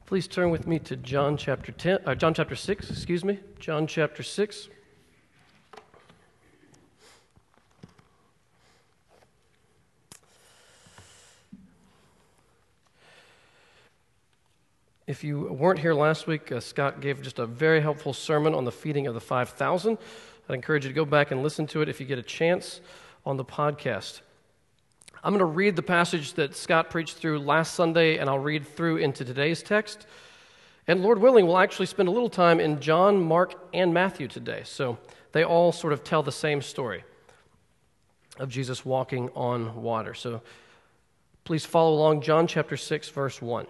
Please turn with me to John chapter 6, John chapter 6. If you weren't here last week, Scott gave just a very helpful sermon on the feeding of the 5,000. I'd encourage you to go back and listen to it if you get a chance on the podcast. I'm going to read the passage that Scott preached through last Sunday, and I'll read through into today's text. And Lord willing, we'll actually spend a little time in John, Mark, and Matthew today. So they all sort of tell the same story of Jesus walking on water. So please follow along, John chapter 6, verse 1.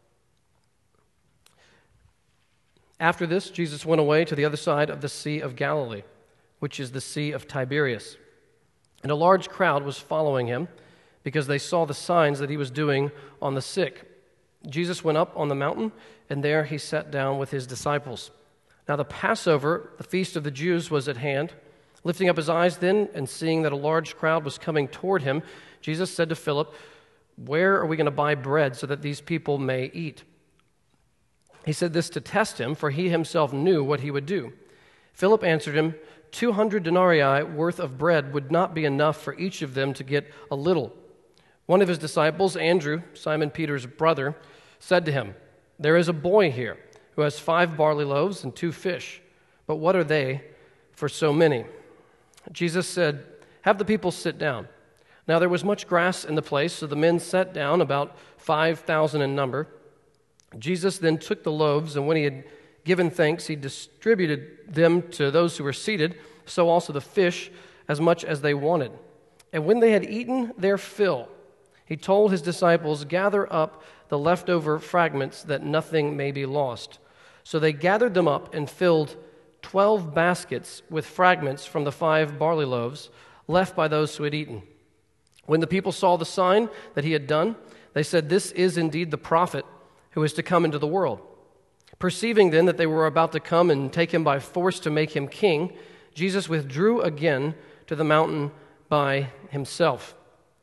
After this, Jesus went away to the other side of the Sea of Galilee, which is the Sea of Tiberias. And a large crowd was following him, because they saw the signs that he was doing on the sick. Jesus went up on the mountain, and there he sat down with his disciples. Now the Passover, the feast of the Jews, was at hand. Lifting up his eyes then, and seeing that a large crowd was coming toward him, Jesus said to Philip, "Where are we going to buy bread so that these people may eat?" He said this to test him, for he himself knew what he would do. Philip answered him, 200 denarii worth of bread would not be enough for each of them to get a little. One of his disciples, Andrew, Simon Peter's brother, said to him, "There is a boy here who has 5 barley loaves and 2 fish, but what are they for so many?" Jesus said, "Have the people sit down." Now there was much grass in the place, so the men sat down, about 5,000 in number. Jesus then took the loaves, and when he had given thanks, he distributed them to those who were seated, so also the fish, as much as they wanted. And when they had eaten their fill, he told his disciples, "Gather up the leftover fragments, that nothing may be lost." So they gathered them up and filled 12 baskets with fragments from the 5 barley loaves left by those who had eaten. When the people saw the sign that he had done, they said, "This is indeed the prophet who is to come into the world." Perceiving then that they were about to come and take him by force to make him king, Jesus withdrew again to the mountain by himself.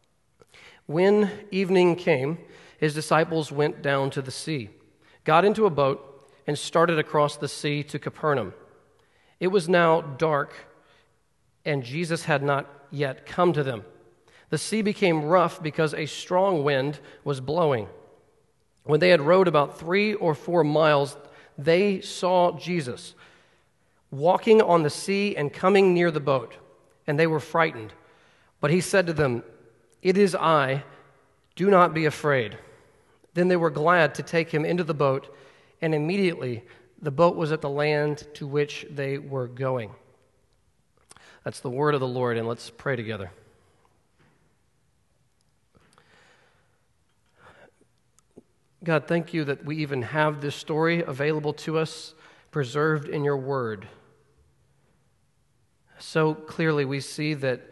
When evening came, his disciples went down to the sea, got into a boat, and started across the sea to Capernaum. It was now dark, and Jesus had not yet come to them. The sea became rough because a strong wind was blowing. When they had rowed about 3 or 4 miles, they saw Jesus walking on the sea and coming near the boat, and they were frightened. But he said to them, "It is I, do not be afraid." Then they were glad to take him into the boat, and immediately the boat was at the land to which they were going. That's the word of the Lord, and let's pray together. God, thank you that we even have this story available to us, preserved in your word. So clearly we see that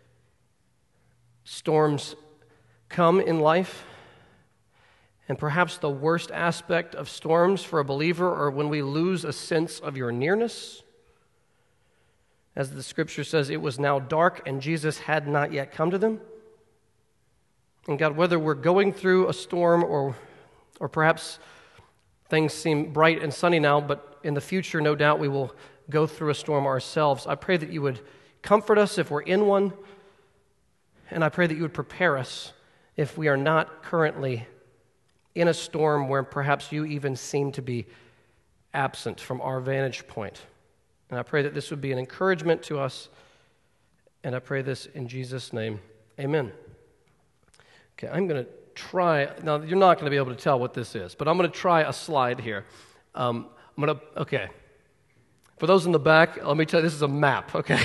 storms come in life, and perhaps the worst aspect of storms for a believer are when we lose a sense of your nearness. As the scripture says, it was now dark and Jesus had not yet come to them. And God, whether we're going through a storm or perhaps things seem bright and sunny now, but in the future, no doubt, we will go through a storm ourselves. I pray that you would comfort us if we're in one, and I pray that you would prepare us if we are not currently in a storm where perhaps you even seem to be absent from our vantage point. And I pray that this would be an encouragement to us, and I pray this in Jesus' name. Amen. Okay, I'm going to try, now you're not going to be able to tell what this is, but I'm going to try a slide here. Okay. For those in the back, let me tell you, this is a map, okay?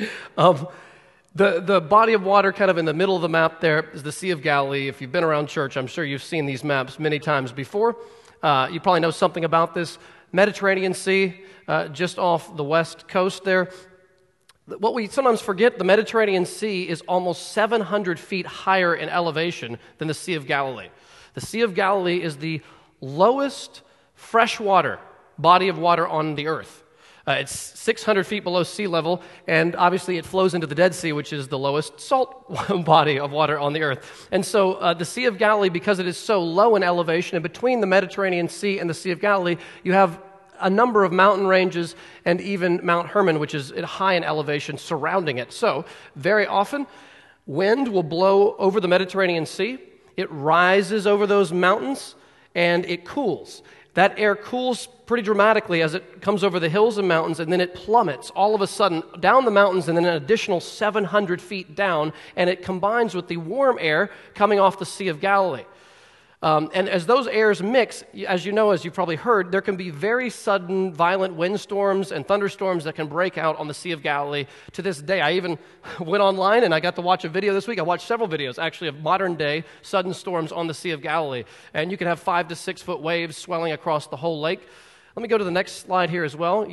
The body of water kind of in the middle of the map there is the Sea of Galilee. If you've been around church, I'm sure you've seen these maps many times before. You probably know something about this. Mediterranean Sea, just off the west coast there. What we sometimes forget, the Mediterranean Sea is almost 700 feet higher in elevation than the Sea of Galilee. The Sea of Galilee is the lowest freshwater body of water on the earth. It's 600 feet below sea level, and obviously it flows into the Dead Sea, which is the lowest salt body of water on the earth. And so the Sea of Galilee, because it is so low in elevation, and between the Mediterranean Sea and the Sea of Galilee, you have a number of mountain ranges and even Mount Hermon, which is high in elevation, surrounding it. So very often, wind will blow over the Mediterranean Sea. It rises over those mountains, and it cools. That air cools pretty dramatically as it comes over the hills and mountains, and then it plummets all of a sudden down the mountains and then an additional 700 feet down, and it combines with the warm air coming off the Sea of Galilee. And as those airs mix, as you know, as you've probably heard, there can be very sudden, violent windstorms and thunderstorms that can break out on the Sea of Galilee to this day. I even went online and I got to watch a video this week. I watched several videos, actually, of modern-day sudden storms on the Sea of Galilee. And you can have 5 to 6 foot waves swelling across the whole lake. Let me go to the next slide here as well.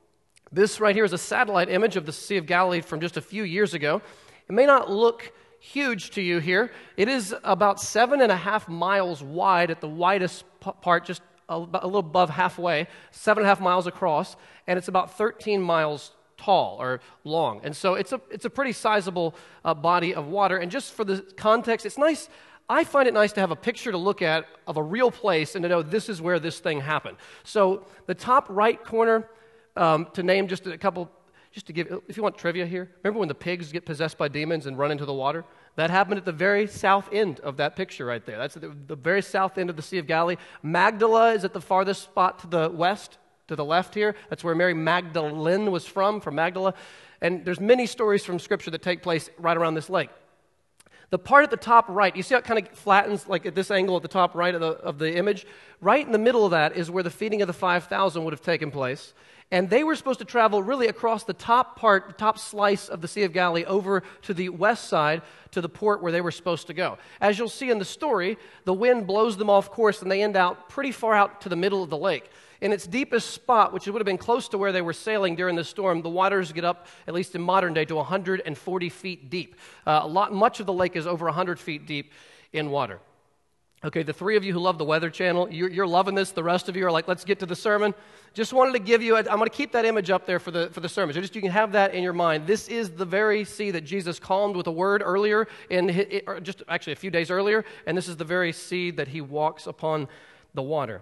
This right here is a satellite image of the Sea of Galilee from just a few years ago. It may not look huge to you here. It is about 7.5 miles wide at the widest part, just a little above halfway, 7.5 miles across, and it's about 13 miles tall or long. And so it's a pretty sizable body of water. And just for the context, it's nice. I find it nice to have a picture to look at of a real place and to know this is where this thing happened. So the top right corner, to name just a couple. Just to give, if you want trivia here, remember when the pigs get possessed by demons and run into the water? That happened at the very south end of that picture right there. That's the very south end of the Sea of Galilee. Magdala is at the farthest spot to the west, to the left here. That's where Mary Magdalene was from Magdala. And there's many stories from Scripture that take place right around this lake. The part at the top right, you see how it kind of flattens like at this angle at the top right of the image? Right in the middle of that is where the feeding of the 5,000 would have taken place. And they were supposed to travel really across the top part, the top slice of the Sea of Galilee over to the west side to the port where they were supposed to go. As you'll see in the story, the wind blows them off course and they end out pretty far out to the middle of the lake. In its deepest spot, which would have been close to where they were sailing during the storm, the waters get up, at least in modern day, to 140 feet deep. Much of the lake is over 100 feet deep in water. Okay, the three of you who love the Weather Channel, you're loving this. The rest of you are like, let's get to the sermon. Just wanted to give you, I'm going to keep that image up there for the sermon. So just you can have that in your mind. This is the very sea that Jesus calmed with a word earlier, just actually a few days earlier, and this is the very sea that he walks upon the water.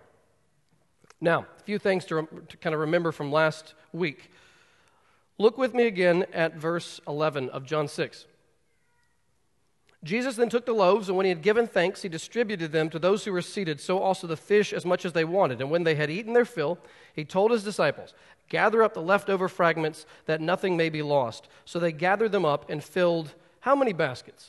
Now, a few things to kind of remember from last week. Look with me again at verse 11 of John 6. Jesus then took the loaves, and when he had given thanks, he distributed them to those who were seated, so also the fish as much as they wanted. And when they had eaten their fill, he told his disciples, "Gather up the leftover fragments, that nothing may be lost." So they gathered them up and filled how many baskets?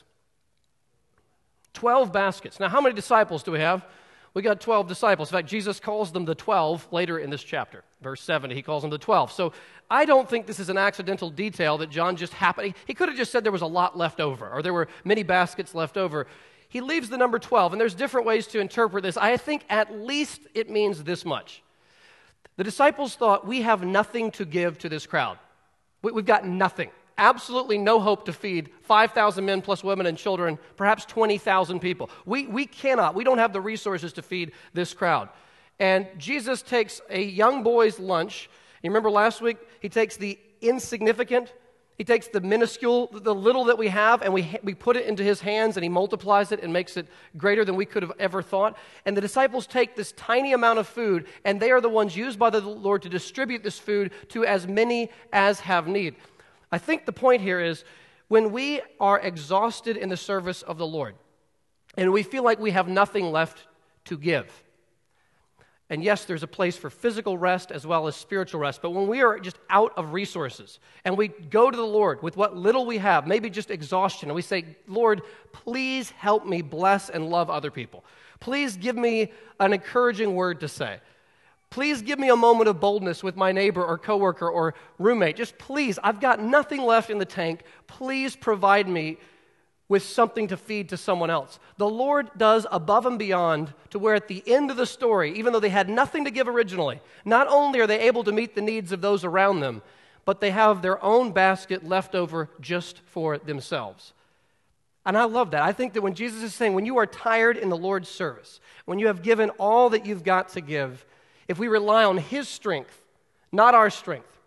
12 baskets. Now, how many disciples do we have? We got 12 disciples. In fact, Jesus calls them the 12 later in this chapter. Verse 70, he calls them the 12. So I don't think this is an accidental detail that John just happened. He could have just said there was a lot left over, or there were many baskets left over. He leaves the number 12, and there's different ways to interpret this. I think at least it means this much. The disciples thought, we have nothing to give to this crowd. We've got nothing. Absolutely no hope to feed 5,000 men plus women and children, perhaps 20,000 people. We don't have the resources to feed this crowd. And Jesus takes a young boy's lunch. You remember last week, he takes the insignificant, he takes the minuscule, the little that we have, and we put it into his hands, and he multiplies it and makes it greater than we could have ever thought. And the disciples take this tiny amount of food, and they are the ones used by the Lord to distribute this food to as many as have need. I think the point here is when we are exhausted in the service of the Lord and we feel like we have nothing left to give. And yes, there's a place for physical rest as well as spiritual rest. But when we are just out of resources and we go to the Lord with what little we have, maybe just exhaustion, and we say, Lord, please help me bless and love other people. Please give me an encouraging word to say. Please give me a moment of boldness with my neighbor or coworker or roommate. Just please, I've got nothing left in the tank. Please provide me with something to feed to someone else. The Lord does above and beyond to where at the end of the story, even though they had nothing to give originally, not only are they able to meet the needs of those around them, but they have their own basket left over just for themselves. And I love that. I think that when Jesus is saying, when you are tired in the Lord's service, when you have given all that you've got to give, if we rely on his strength, not our strength,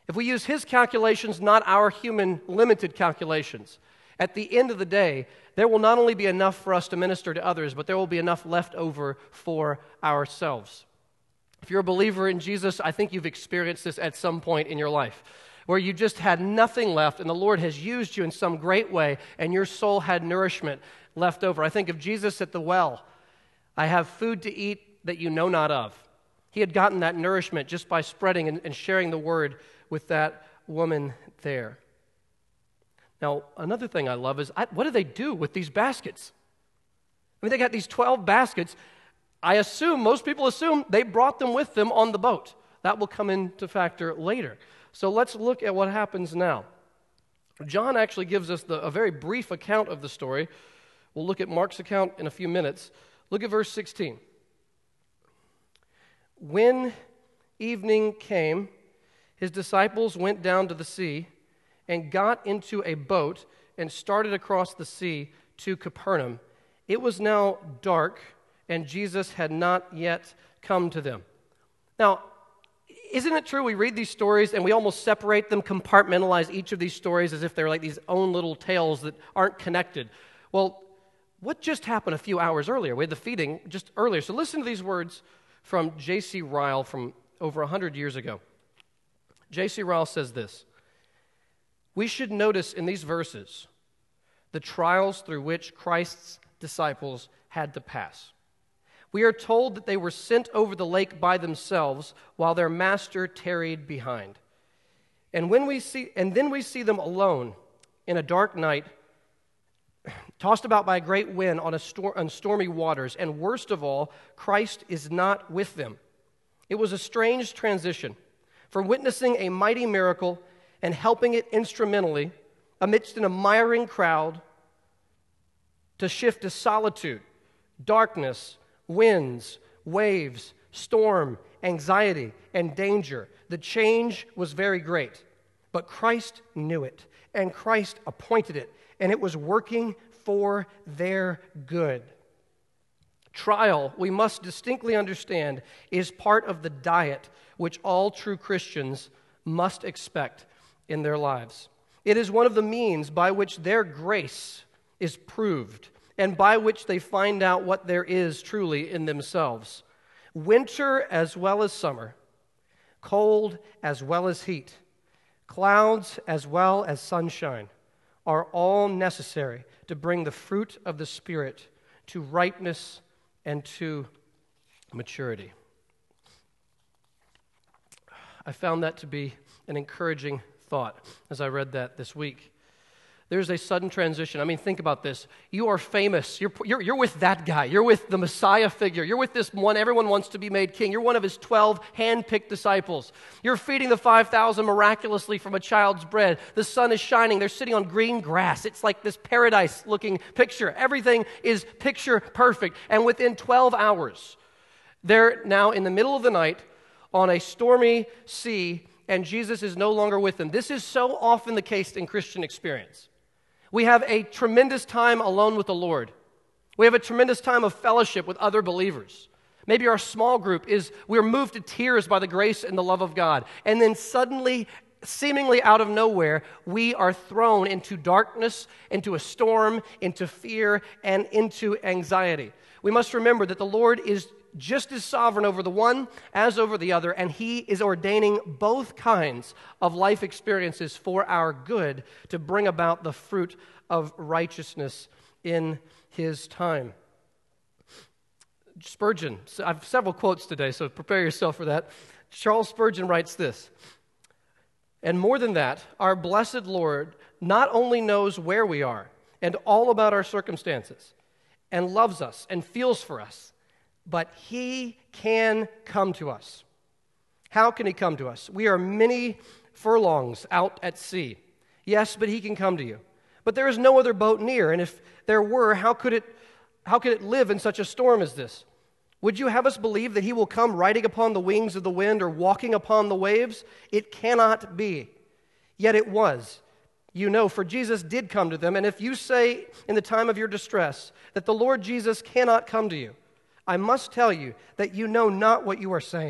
If we use his calculations, not our human limited calculations, at the end of the day, there will not only be enough for us to minister to others, but there will be enough left over for ourselves. If you're a believer in Jesus, I think you've experienced this at some point in your life, where you just had nothing left and the Lord has used you in some great way and your soul had nourishment left over. I think of Jesus at the well. I have food to eat that you know not of. He had gotten that nourishment just by spreading and sharing the word with that woman there. Now, another thing I love is, what do they do with these baskets? I mean, they got these 12 baskets. Most people assume they brought them with them on the boat. That will come into factor later. So let's look at what happens now. John actually gives us a very brief account of the story. We'll look at Mark's account in a few minutes. Look at verse 16. When evening came, his disciples went down to the sea and got into a boat and started across the sea to Capernaum. It was now dark, and Jesus had not yet come to them. Now, isn't it true we read these stories and we almost separate them, compartmentalize each of these stories as if they're like these own little tales that aren't connected? Well, what just happened a few hours earlier? We had the feeding just earlier. So listen to these words from J.C. Ryle from over 100 years ago. J.C. Ryle says this: "We should notice in these verses the trials through which Christ's disciples had to pass. We are told that they were sent over the lake by themselves while their master tarried behind. And then we see them alone in a dark night, tossed about by a great wind on stormy waters. And worst of all, Christ is not with them. It was a strange transition from witnessing a mighty miracle and helping it instrumentally amidst an admiring crowd to shift to solitude, darkness, winds, waves, storm, anxiety, and danger. The change was very great, but Christ knew it, and Christ appointed it, and it was working for their good." Trial, we must distinctly understand, is part of the diet which all true Christians must expect in their lives. It is one of the means by which their grace is proved and by which they find out what there is truly in themselves. Winter as well as summer, cold as well as heat, clouds as well as sunshine are all necessary to bring the fruit of the Spirit to ripeness and to maturity. I found that to be an encouraging thought as I read that this week. There's a sudden transition. I mean, think about this. You are famous. You're with that guy. You're with the Messiah figure. You're with this one. Everyone wants to be made king. You're one of his 12 hand-picked disciples. You're feeding the 5,000 miraculously from a child's bread. The sun is shining. They're sitting on green grass. It's like this paradise-looking picture. Everything is picture perfect. And within 12 hours, they're now in the middle of the night on a stormy sea, and Jesus is no longer with them. This is so often the case in Christian experience. We have a tremendous time alone with the Lord. We have a tremendous time of fellowship with other believers. Maybe our small group we're moved to tears by the grace and the love of God. And then suddenly, seemingly out of nowhere, we are thrown into darkness, into a storm, into fear, and into anxiety. We must remember that the Lord is just as sovereign over the one as over the other, and He is ordaining both kinds of life experiences for our good to bring about the fruit of righteousness in His time. Spurgeon, I have several quotes today, so prepare yourself for that. Charles Spurgeon writes this: "And more than that, our blessed Lord not only knows where we are and all about our circumstances, and loves us and feels for us, but He can come to us." How can He come to us? We are many furlongs out at sea. Yes, but He can come to you. But there is no other boat near, and if there were, how could it live in such a storm as this? Would you have us believe that He will come riding upon the wings of the wind or walking upon the waves? It cannot be. Yet it was. You know, for Jesus did come to them, and if you say in the time of your distress that the Lord Jesus cannot come to you, I must tell you that you know not what you are saying.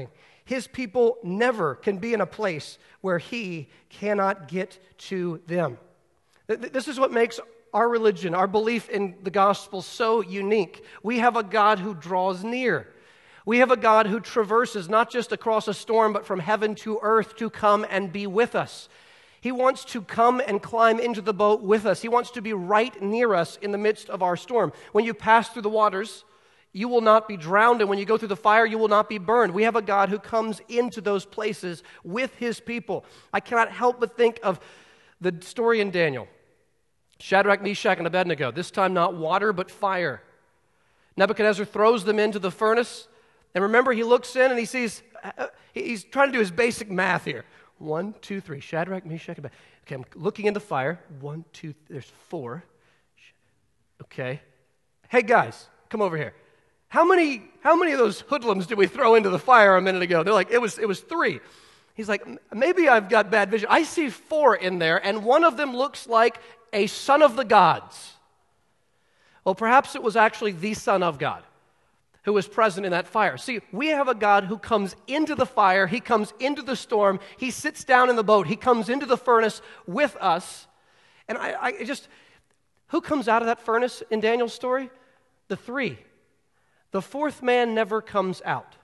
His people never can be in a place where he cannot get to them. This is what makes our religion, our belief in the gospel so unique. We have a God who draws near. We have a God who traverses not just across a storm, but from heaven to earth to come and be with us. He wants to come and climb into the boat with us. He wants to be right near us in the midst of our storm. When you pass through the waters, you will not be drowned, and when you go through the fire, you will not be burned. We have a God who comes into those places with his people. I cannot help but think of the story in Daniel. Shadrach, Meshach, and Abednego, this time not water, but fire. Nebuchadnezzar throws them into the furnace, and remember, he looks in and he sees, he's trying to do his basic math here. 1, 2, 3, Shadrach, Meshach, Abednego. Okay, I'm looking in the fire. 1, 2, there's 4. Okay. Hey, guys, come over here. How many of those hoodlums did we throw into the fire a minute ago? They're like, it was 3. He's like, maybe I've got bad vision. I see 4 in there, and one of them looks like a son of the gods. Well, perhaps it was actually the Son of God who was present in that fire. See, we have a God who comes into the fire, he comes into the storm, he sits down in the boat, he comes into the furnace with us. And I just, who comes out of that furnace in Daniel's story? The 3. The 4th man never comes out.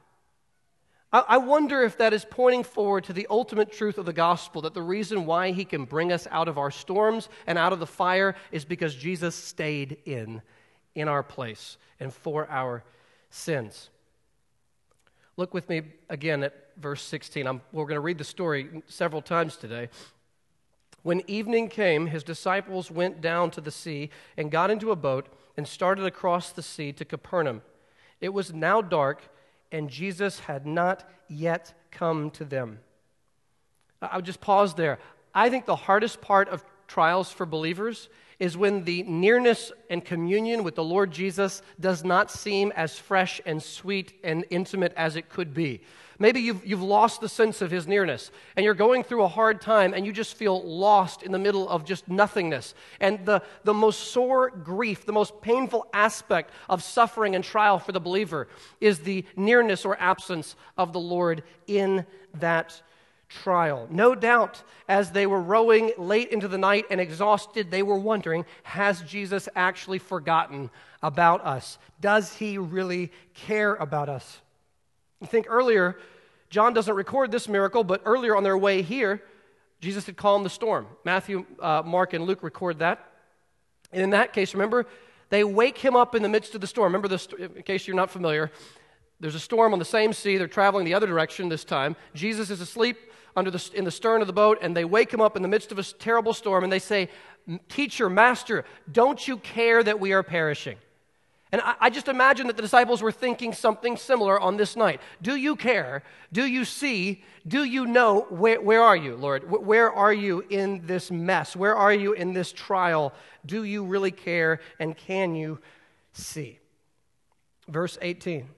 I wonder if that is pointing forward to the ultimate truth of the gospel, that the reason why he can bring us out of our storms and out of the fire is because Jesus stayed in our place and for our sins. Look with me again at verse 16. We're going to read the story several times today. When evening came, his disciples went down to the sea and got into a boat and started across the sea to Capernaum. It was now dark, and Jesus had not yet come to them. I'll just pause there. I think the hardest part of trials for believers is when the nearness and communion with the Lord Jesus does not seem as fresh and sweet and intimate as it could be. Maybe you've lost the sense of his nearness, and you're going through a hard time, and you just feel lost in the middle of just nothingness. And the most sore grief, the most painful aspect of suffering and trial for the believer is the nearness or absence of the Lord in that trial. No doubt, as they were rowing late into the night and exhausted, they were wondering, has Jesus actually forgotten about us? Does he really care about us? You think earlier, John doesn't record this miracle, but earlier on their way here, Jesus had calmed the storm. Matthew, Mark, and Luke record that. And in that case, remember, they wake him up in the midst of the storm. Remember this, in case you're not familiar, there's a storm on the same sea. They're traveling the other direction this time. Jesus is asleep in the stern of the boat, and they wake him up in the midst of a terrible storm, and they say, "Teacher, Master, don't you care that we are perishing?" And I just imagine that the disciples were thinking something similar on this night. Do you care? Do you see? Do you know? Where are you, Lord? Where are you in this mess? Where are you in this trial? Do you really care, and can you see? Verse 18.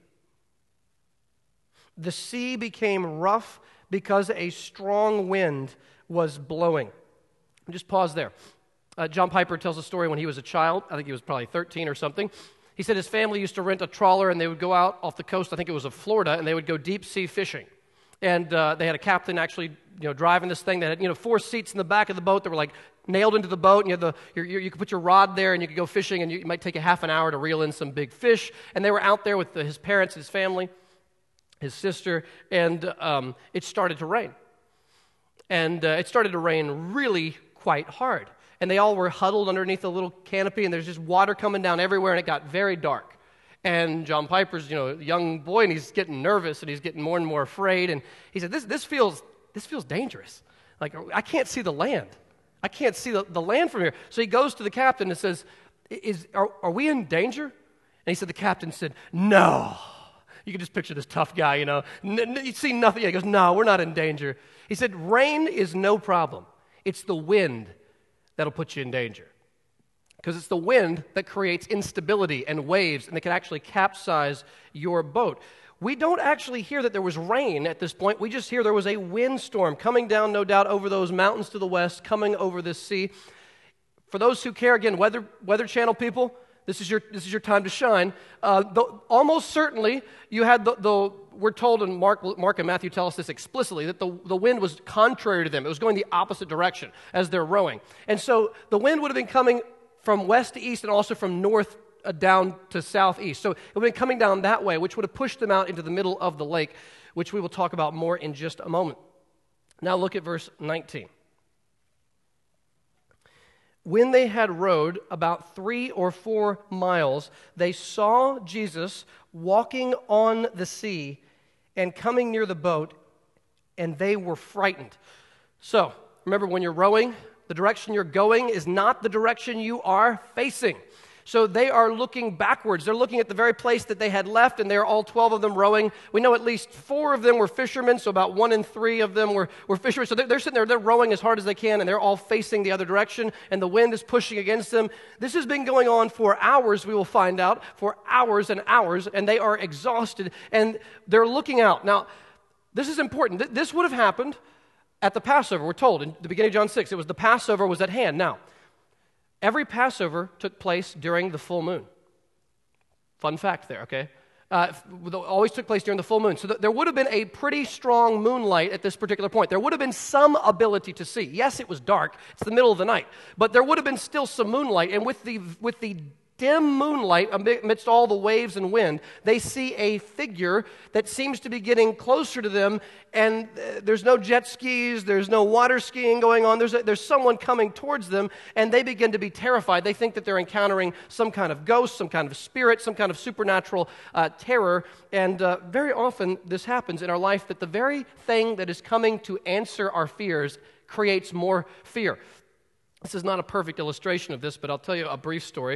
The sea became rough because a strong wind was blowing. Just pause there. John Piper tells a story when he was a child. I think he was probably 13 or something. He said his family used to rent a trawler, and they would go out off the coast, I think it was of Florida, and they would go deep sea fishing. And they had a captain actually, driving this thing that had, 4 seats in the back of the boat that were like nailed into the boat, and you could put your rod there, and you could go fishing, and it might take a half an hour to reel in some big fish. And they were out there with his parents, his family, his sister, and it started to rain. And it started to rain really quite hard. And they all were huddled underneath a little canopy, and there's just water coming down everywhere, and it got very dark. And John Piper's, a young boy, and he's getting nervous, and he's getting more and more afraid. And he said, this feels dangerous. Like, I can't see the land. I can't see the land from here. So he goes to the captain and says, are we in danger? And he said, the captain said, no. You can just picture this tough guy, you see nothing. He goes, no, we're not in danger. He said, rain is no problem. It's the wind that'll put you in danger. Because it's the wind that creates instability and waves, and they can actually capsize your boat. We don't actually hear that there was rain at this point. We just hear there was a windstorm coming down, no doubt, over those mountains to the west, coming over this sea. For those who care, again, Weather Channel people, this is your time to shine. Almost certainly, you had the we're told, and Mark and Matthew tell us this explicitly, that the wind was contrary to them. It was going the opposite direction as they're rowing. And so the wind would have been coming from west to east and also from north down to southeast. So it would have been coming down that way, which would have pushed them out into the middle of the lake, which we will talk about more in just a moment. Now look at verse 19. When they had rowed about 3 or 4 miles, they saw Jesus walking on the sea and coming near the boat, and they were frightened. So, remember, when you're rowing, the direction you're going is not the direction you are facing. So they are looking backwards. They're looking at the very place that they had left, and they're all 12 of them rowing. We know at least 4 of them were fishermen, so about 1 in 3 of them were fishermen. So they're sitting there, they're rowing as hard as they can, and they're all facing the other direction, and the wind is pushing against them. This has been going on for hours, we will find out, for hours and hours, and they are exhausted, and they're looking out. Now, this is important. This would have happened at the Passover. We're told in the beginning of John 6, it was the Passover was at hand. Now, every Passover took place during the full moon. Fun fact there, okay? Always took place during the full moon. So there would have been a pretty strong moonlight at this particular point. There would have been some ability to see. Yes, it was dark. It's the middle of the night. But there would have been still some moonlight. And with the dim moonlight amidst all the waves and wind, they see a figure that seems to be getting closer to them, and there's no jet skis, there's no water skiing going on, there's someone coming towards them, and they begin to be terrified. They think that they're encountering some kind of ghost, some kind of spirit, some kind of supernatural terror, and very often this happens in our life, that the very thing that is coming to answer our fears creates more fear. This is not a perfect illustration of this, but I'll tell you a brief story.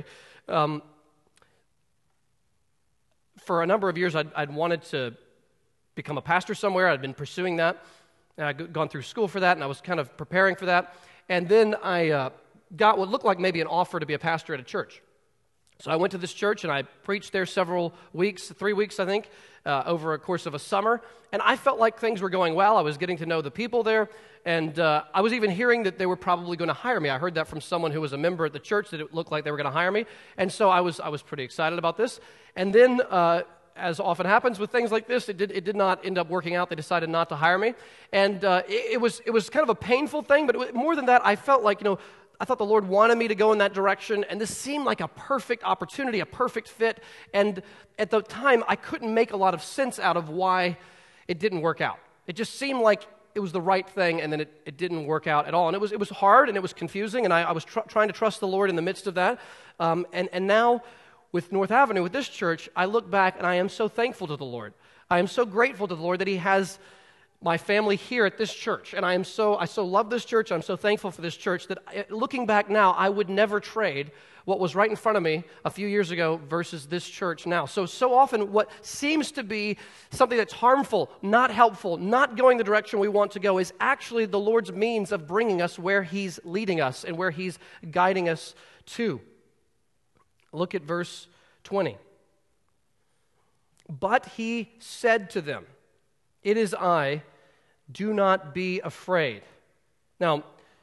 For a number of years, I'd wanted to become a pastor somewhere. I'd been pursuing that. I'd gone through school for that, and I was kind of preparing for that. And then I got what looked like maybe an offer to be a pastor at a church. So I went to this church, and I preached there several weeks, 3 weeks, I think, over a course of a summer. And I felt like things were going well. I was getting to know the people there. And I was even hearing that they were probably going to hire me. I heard that from someone who was a member at the church, that it looked like they were going to hire me. And so I was pretty excited about this. And then, as often happens with things like this, it did not end up working out. They decided not to hire me. And it was kind of a painful thing. But more than that, I felt like, I thought the Lord wanted me to go in that direction, and this seemed like a perfect opportunity, a perfect fit. And at the time, I couldn't make a lot of sense out of why it didn't work out. It just seemed like it was the right thing, and then it didn't work out at all. And it was hard, and it was confusing, and I was trying to trust the Lord in the midst of that. And now, with North Avenue, with this church, I look back, and I am so thankful to the Lord. I am so grateful to the Lord that He has my family here at this church, and I so love this church. I'm so thankful for this church that looking back now, I would never trade what was right in front of me a few years ago versus this church now. So often what seems to be something that's harmful, not helpful, not going the direction we want to go is actually the Lord's means of bringing us where He's leading us and where He's guiding us to. Look at verse 20. But He said to them, "It is I, do not be afraid." Now,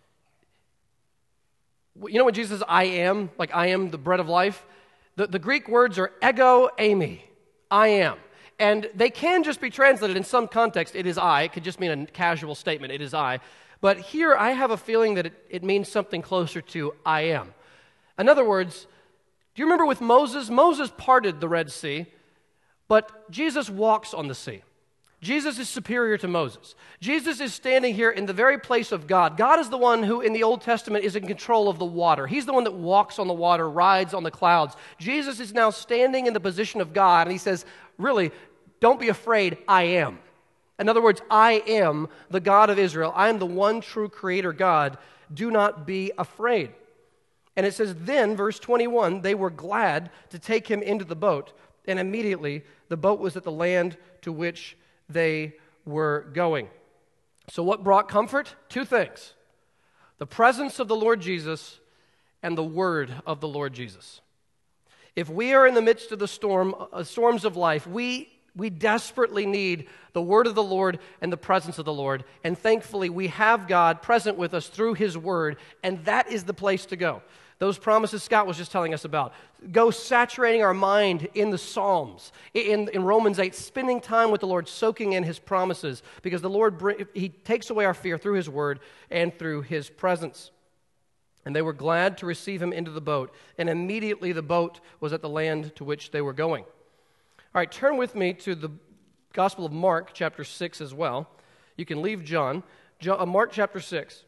when Jesus says, "I am," like I am the bread of life, the Greek words are ego eimi, I am. And they can just be translated in some context, "it is I." It could just mean a casual statement, "it is I." But here I have a feeling that it means something closer to "I am." In other words, do you remember with Moses? Moses parted the Red Sea, but Jesus walks on the sea. Jesus is superior to Moses. Jesus is standing here in the very place of God. God is the one who in the Old Testament is in control of the water. He's the one that walks on the water, rides on the clouds. Jesus is now standing in the position of God, and He says, really, don't be afraid, I am. In other words, I am the God of Israel. I am the one true Creator God. Do not be afraid. And it says, then, verse 21, they were glad to take Him into the boat, and immediately the boat was at the land to which they were going. So what brought comfort? 2 things. The presence of the Lord Jesus and the word of the Lord Jesus. If we are in the midst of the storms of life, we desperately need the word of the Lord and the presence of the Lord. And thankfully, we have God present with us through His word, and that is the place to go. Those promises Scott was just telling us about. Go saturating our mind in the Psalms, in Romans 8, spending time with the Lord, soaking in His promises, because the Lord, He takes away our fear through His word and through His presence. And they were glad to receive Him into the boat, and immediately the boat was at the land to which they were going. All right, turn with me to the Gospel of Mark, chapter 6 as well. You can leave John. Mark chapter 6.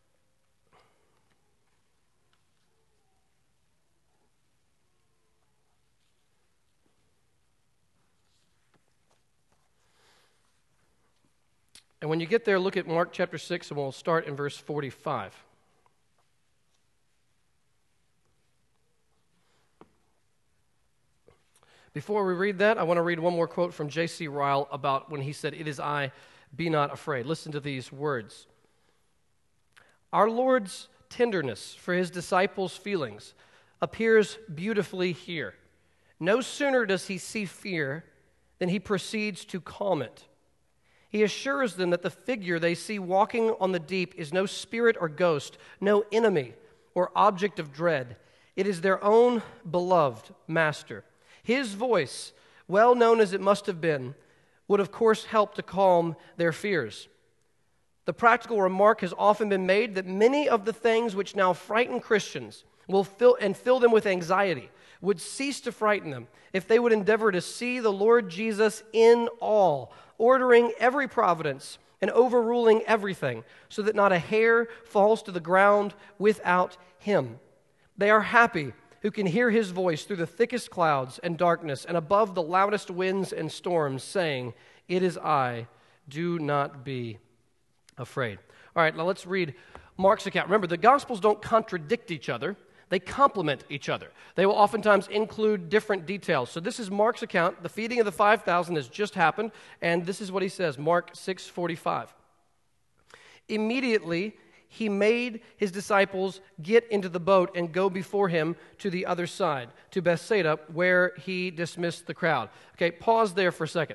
And when you get there, look at Mark chapter 6, and we'll start in verse 45. Before we read that, I want to read one more quote from J.C. Ryle about when he said, "It is I, be not afraid." Listen to these words. Our Lord's tenderness for His disciples' feelings appears beautifully here. No sooner does He see fear than He proceeds to calm it. He assures them that the figure they see walking on the deep is no spirit or ghost, no enemy or object of dread. It is their own beloved Master. His voice, well known as it must have been, would of course help to calm their fears. The practical remark has often been made that many of the things which now frighten Christians will fill them with anxiety, would cease to frighten them if they would endeavor to see the Lord Jesus in all, ordering every providence and overruling everything, so that not a hair falls to the ground without Him. They are happy who can hear His voice through the thickest clouds and darkness and above the loudest winds and storms, saying, "It is I, do not be afraid." All right, now let's read Mark's account. Remember, the Gospels don't contradict each other. They complement each other. They will oftentimes include different details. So this is Mark's account. The feeding of the 5,000 has just happened, and this is what he says, Mark 6:45. Immediately, He made His disciples get into the boat and go before Him to the other side, to Bethsaida, where He dismissed the crowd. Okay, pause there for a second.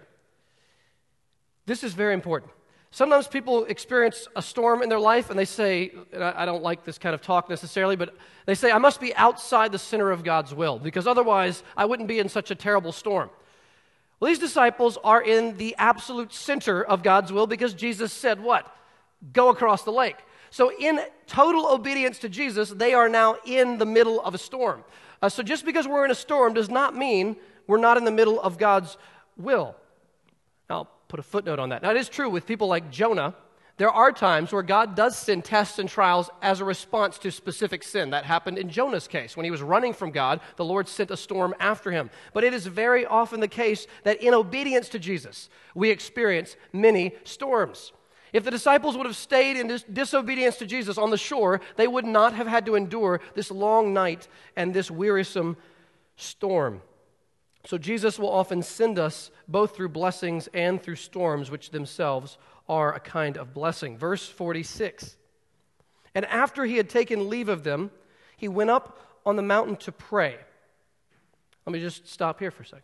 This is very important. Sometimes people experience a storm in their life and they say, and I don't like this kind of talk necessarily, but they say, I must be outside the center of God's will because otherwise I wouldn't be in such a terrible storm. Well, these disciples are in the absolute center of God's will because Jesus said what? Go across the lake. So in total obedience to Jesus, they are now in the middle of a storm. So just because we're in a storm does not mean we're not in the middle of God's will. Now, put a footnote on that. Now, it is true with people like Jonah. There are times where God does send tests and trials as a response to specific sin. That happened in Jonah's case. When he was running from God, the Lord sent a storm after him. But it is very often the case that in obedience to Jesus, we experience many storms. If the disciples would have stayed in disobedience to Jesus on the shore, they would not have had to endure this long night and this wearisome storm. So Jesus will often send us both through blessings and through storms, which themselves are a kind of blessing. Verse 46. And after He had taken leave of them, He went up on the mountain to pray. Let me just stop here for a second.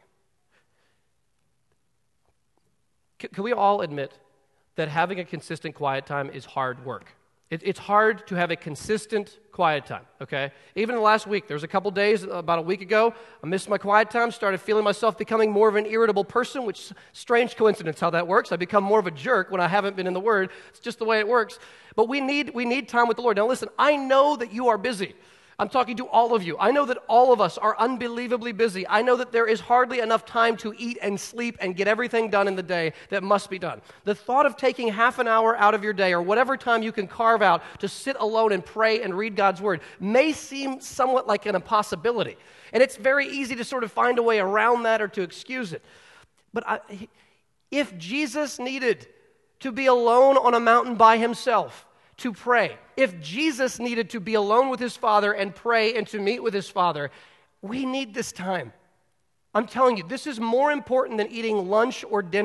Can we all admit that having a consistent quiet time is hard work? It's hard to have a consistent quiet time, okay? Even in the last week, there was a couple days, about a week ago, I missed my quiet time, started feeling myself becoming more of an irritable person, which, strange coincidence how that works. I become more of a jerk when I haven't been in the Word. It's just the way it works. But we need time with the Lord. Now listen, I know that you are busy. I'm talking to all of you. I know that all of us are unbelievably busy. I know that there is hardly enough time to eat and sleep and get everything done in the day that must be done. The thought of taking half an hour out of your day or whatever time you can carve out to sit alone and pray and read God's Word may seem somewhat like an impossibility. And it's very easy to sort of find a way around that or to excuse it. But if Jesus needed to be alone on a mountain by Himself to pray, if Jesus needed to be alone with His Father and pray and to meet with His Father, we need this time. I'm telling you, this is more important than eating lunch or dinner.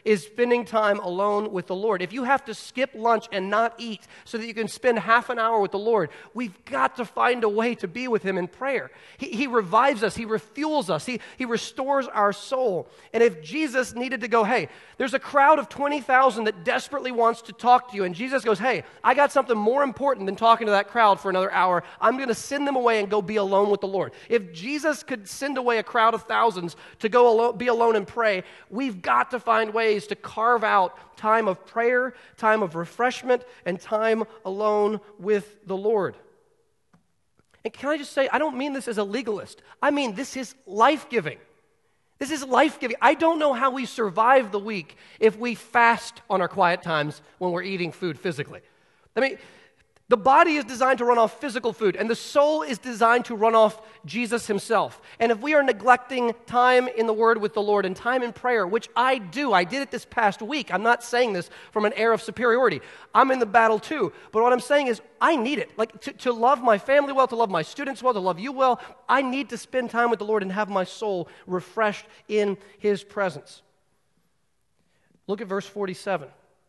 is spending time alone with the Lord. If you have to skip lunch and not eat so that you can spend half an hour with the Lord, we've got to find a way to be with Him in prayer. He revives us. He refuels us. He restores our soul. And if Jesus needed to go, hey, there's a crowd of 20,000 that desperately wants to talk to you, and Jesus goes, hey, I got something more important than talking to that crowd for another hour. I'm going to send them away and go be alone with the Lord. If Jesus could send away a crowd of thousands to go be alone and pray, we've got to find ways to carve out time of prayer, time of refreshment, and time alone with the Lord. And can I just say, I don't mean this as a legalist. I mean, this is life-giving. This is life-giving. I don't know how we survive the week if we fast on our quiet times when we're eating food physically. I mean, the body is designed to run off physical food, and the soul is designed to run off Jesus Himself. And if we are neglecting time in the Word with the Lord and time in prayer, which I do, I did it this past week. I'm not saying this from an air of superiority. I'm in the battle too. But what I'm saying is I need it. Like to love my family well, to love my students well, to love you well, I need to spend time with the Lord and have my soul refreshed in His presence. Look at verse 47.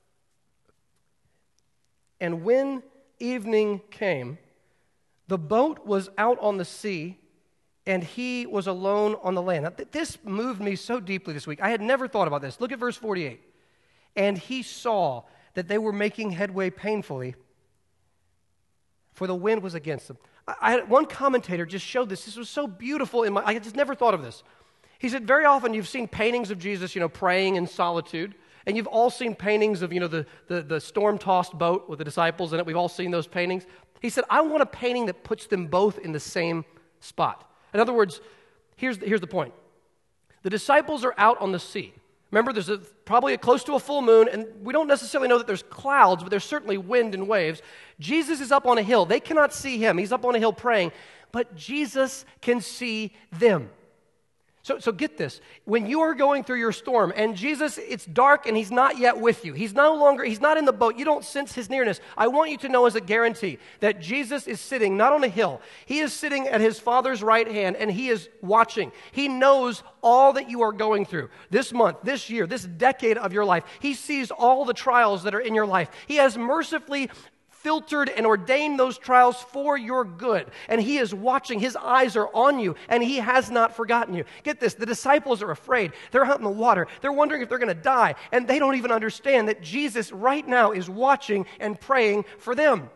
And when evening came, the boat was out on the sea, and He was alone on the land. Now, this moved me so deeply this week. I had never thought about this. Look at verse 48. And He saw that they were making headway painfully, for the wind was against them. I had one commentator just showed this. This was so beautiful. I had just never thought of this. He said, very often you've seen paintings of Jesus, praying in solitude. And you've all seen paintings of, the storm-tossed boat with the disciples in it. We've all seen those paintings. He said, I want a painting that puts them both in the same spot. In other words, here's the point. The disciples are out on the sea. Remember, there's probably close to a full moon, and we don't necessarily know that there's clouds, but there's certainly wind and waves. Jesus is up on a hill. They cannot see Him. He's up on a hill praying, but Jesus can see them. So get this. When you are going through your storm and Jesus, it's dark and He's not yet with you. He's not in the boat. You don't sense His nearness. I want you to know as a guarantee that Jesus is sitting not on a hill. He is sitting at His Father's right hand and He is watching. He knows all that you are going through this month, this year, this decade of your life. He sees all the trials that are in your life. He has mercifully filtered and ordained those trials for your good. And He is watching. His eyes are on you, and He has not forgotten you. Get this, the disciples are afraid. They're out in the water. They're wondering if they're going to die, and they don't even understand that Jesus right now is watching and praying for them.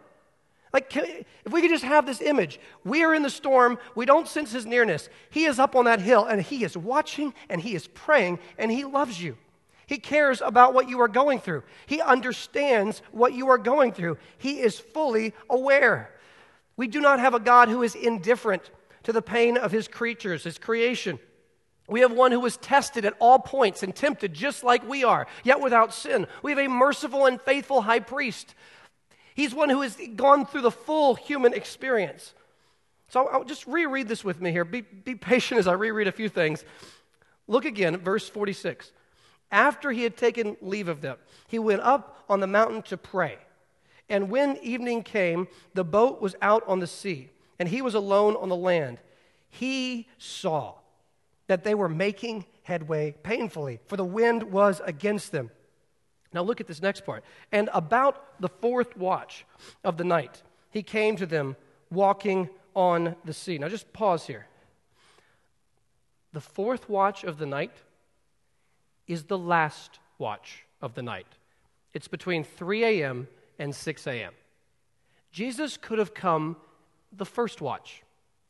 If we could just have this image. We are in the storm. We don't sense His nearness. He is up on that hill, and He is watching, and He is praying, and He loves you. He cares about what you are going through. He understands what you are going through. He is fully aware. We do not have a God who is indifferent to the pain of His creatures, His creation. We have one who was tested at all points and tempted just like we are, yet without sin. We have a merciful and faithful high priest. He's one who has gone through the full human experience. So I'll just reread this with me here. Be patient as I reread a few things. Look again at verse 46. After He had taken leave of them, He went up on the mountain to pray. And when evening came, the boat was out on the sea, and He was alone on the land. He saw that they were making headway painfully, for the wind was against them. Now look at this next part. And about the fourth watch of the night, He came to them walking on the sea. Now just pause here. The fourth watch of the night is the last watch of the night. It's between 3 a.m. and 6 a.m. Jesus could have come the first watch.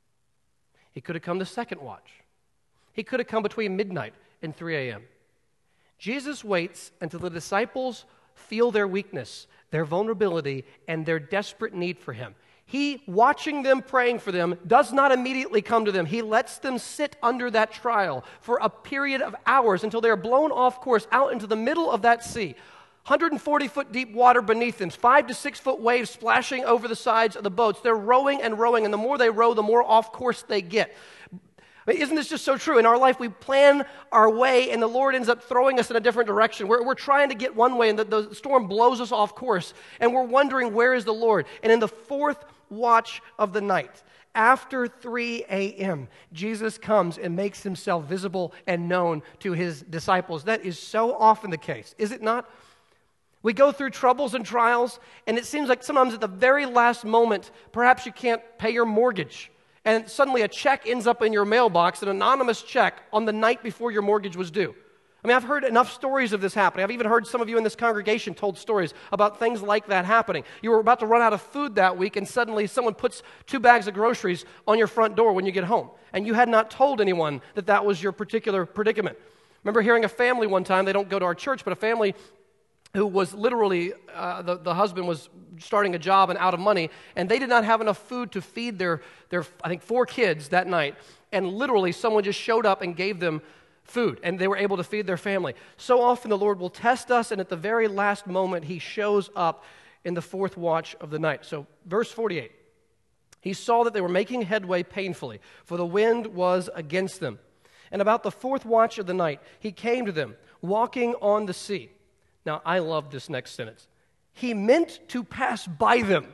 He could have come the second watch. He could have come between midnight and 3 a.m. Jesus waits until the disciples feel their weakness, their vulnerability, and their desperate need for Him. He, watching them, praying for them, does not immediately come to them. He lets them sit under that trial for a period of hours until they are blown off course out into the middle of that sea. 140-foot deep water beneath them, 5 to 6 foot waves splashing over the sides of the boats. They're rowing, and the more they row, the more off course they get. I mean, isn't this just so true? In our life, we plan our way, and the Lord ends up throwing us in a different direction. We're trying to get one way, and the storm blows us off course, and we're wondering, where is the Lord? And in the fourth watch of the night, After 3 a.m., Jesus comes and makes himself visible and known to his disciples. That is so often the case, is it not? We go through troubles and trials, and it seems like sometimes at the very last moment, perhaps you can't pay your mortgage, and suddenly a check ends up in your mailbox, an anonymous check on the night before your mortgage was due. I mean, I've heard enough stories of this happening. I've even heard some of you in this congregation told stories about things like that happening. You were about to run out of food that week, and suddenly someone puts 2 bags of groceries on your front door when you get home, and you had not told anyone that that was your particular predicament. Remember hearing a family one time, they don't go to our church, but a family who was literally, the husband was starting a job and out of money, and they did not have enough food to feed their I think, 4 kids that night, and literally someone just showed up and gave them food, and they were able to feed their family. So often the Lord will test us, and at the very last moment, he shows up in the 4th watch of the night. So verse 48, he saw that they were making headway painfully, for the wind was against them. And about the 4th watch of the night, he came to them, walking on the sea. Now, I love this next sentence. He meant to pass by them.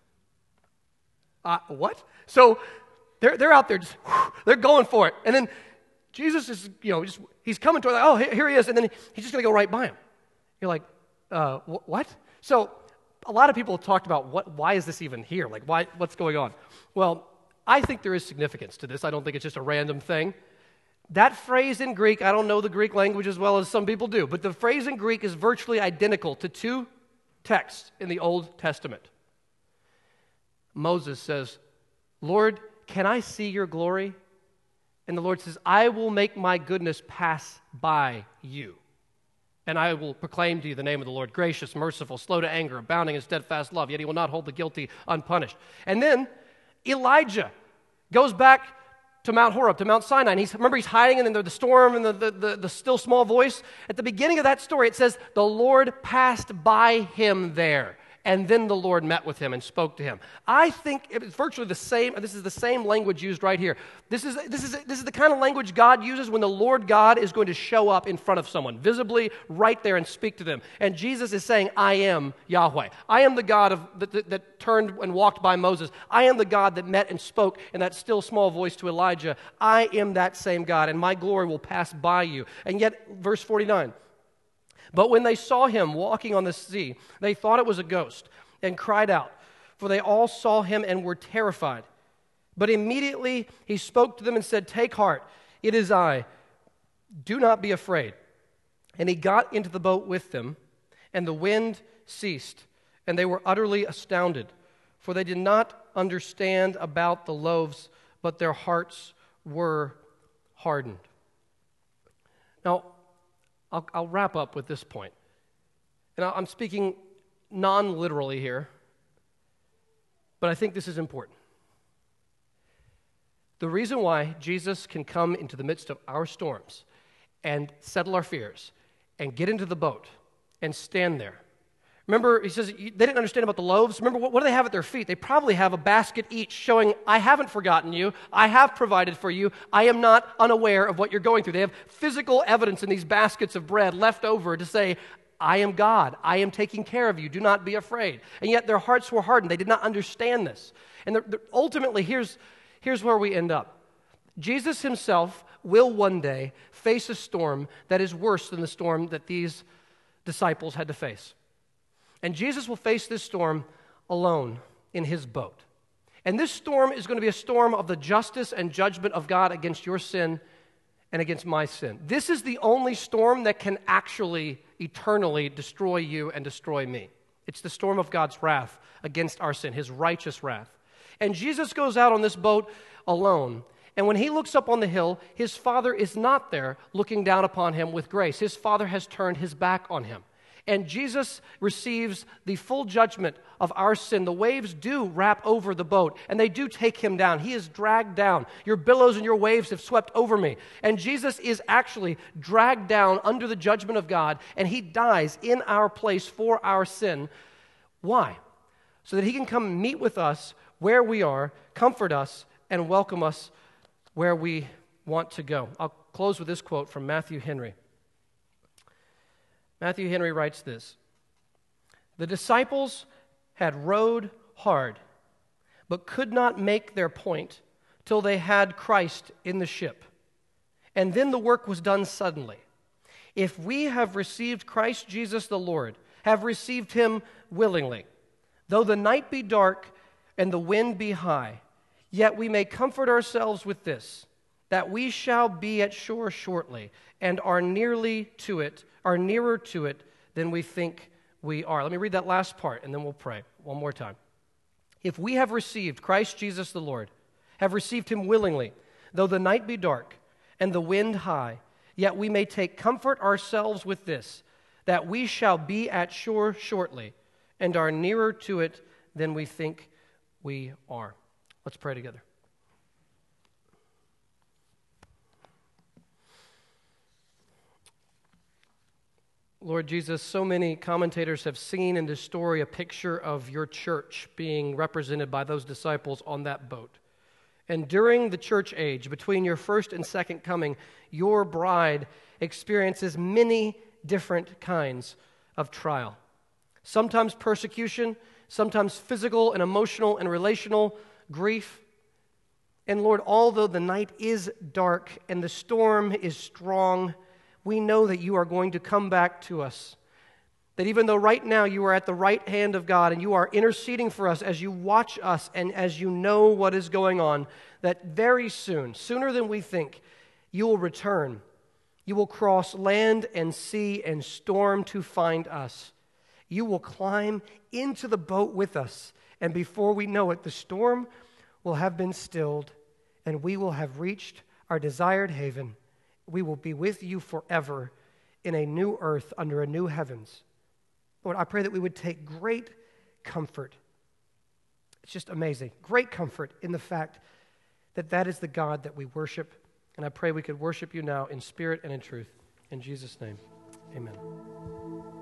What? So they're out there, they're going for it. And then Jesus is, he's coming toward, oh, here he is, and then he's just going to go right by him. You're like, what? So a lot of people have talked about why is this even here? Like, what's going on? Well, I think there is significance to this. I don't think it's just a random thing. That phrase in Greek, I don't know the Greek language as well as some people do, but the phrase in Greek is virtually identical to 2 texts in the Old Testament. Moses says, Lord, can I see your glory? And the Lord says, I will make my goodness pass by you. And I will proclaim to you the name of the Lord, gracious, merciful, slow to anger, abounding in steadfast love, yet he will not hold the guilty unpunished. And then Elijah goes back to Mount Horeb, to Mount Sinai. And remember, he's hiding in the storm and the still small voice. At the beginning of that story, it says, the Lord passed by him there. And then the Lord met with him and spoke to him. I think it's virtually the same. This is the same language used right here. This is the kind of language God uses when the Lord God is going to show up in front of someone, visibly right there and speak to them. And Jesus is saying, I am Yahweh. I am the God that turned and walked by Moses. I am the God that met and spoke in that still small voice to Elijah. I am that same God, and my glory will pass by you. And yet, verse 49, but when they saw him walking on the sea, they thought it was a ghost and cried out, for they all saw him and were terrified. But immediately he spoke to them and said, take heart, it is I. Do not be afraid. And he got into the boat with them, and the wind ceased, and they were utterly astounded, for they did not understand about the loaves, but their hearts were hardened. Now, I'll wrap up with this point. And I'm speaking non-literally here, but I think this is important. The reason why Jesus can come into the midst of our storms and settle our fears and get into the boat and stand there. Remember, he says they didn't understand about the loaves. Remember, what do they have at their feet? They probably have a basket each showing, I haven't forgotten you. I have provided for you. I am not unaware of what you're going through. They have physical evidence in these baskets of bread left over to say, I am God. I am taking care of you. Do not be afraid. And yet their hearts were hardened. They did not understand this. And ultimately, here's where we end up. Jesus himself will one day face a storm that is worse than the storm that these disciples had to face. And Jesus will face this storm alone in his boat. And this storm is going to be a storm of the justice and judgment of God against your sin and against my sin. This is the only storm that can actually eternally destroy you and destroy me. It's the storm of God's wrath against our sin, his righteous wrath. And Jesus goes out on this boat alone. And when he looks up on the hill, his Father is not there looking down upon him with grace. His Father has turned his back on him. And Jesus receives the full judgment of our sin. The waves do wrap over the boat, and they do take him down. He is dragged down. Your billows and your waves have swept over me. And Jesus is actually dragged down under the judgment of God, and he dies in our place for our sin. Why? So that he can come meet with us where we are, comfort us, and welcome us where we want to go. I'll close with this quote from Matthew Henry. Matthew Henry writes this: the disciples had rowed hard, but could not make their point till they had Christ in the ship. And then the work was done suddenly. If we have received Christ Jesus the Lord, have received him willingly, though the night be dark and the wind be high, yet we may comfort ourselves with this, that we shall be at shore shortly, and are nearer to it than we think we are. Let me read that last part, and then we'll pray one more time. If we have received Christ Jesus the Lord, have received him willingly, though the night be dark and the wind high, yet we may take comfort ourselves with this, that we shall be at shore shortly, and are nearer to it than we think we are. Let's pray together. Lord Jesus, so many commentators have seen in this story a picture of your church being represented by those disciples on that boat. And during the church age, between your first and second coming, your bride experiences many different kinds of trial. Sometimes persecution, sometimes physical and emotional and relational grief. And Lord, although the night is dark and the storm is strong, we know that you are going to come back to us. That even though right now you are at the right hand of God and you are interceding for us as you watch us and as you know what is going on, that very soon, sooner than we think, you will return. You will cross land and sea and storm to find us. You will climb into the boat with us, and before we know it, the storm will have been stilled, and we will have reached our desired haven. We will be with you forever in a new earth under a new heavens. Lord, I pray that we would take great comfort. It's just amazing. Great comfort in the fact that that is the God that we worship. And I pray we could worship you now in spirit and in truth. In Jesus' name, amen.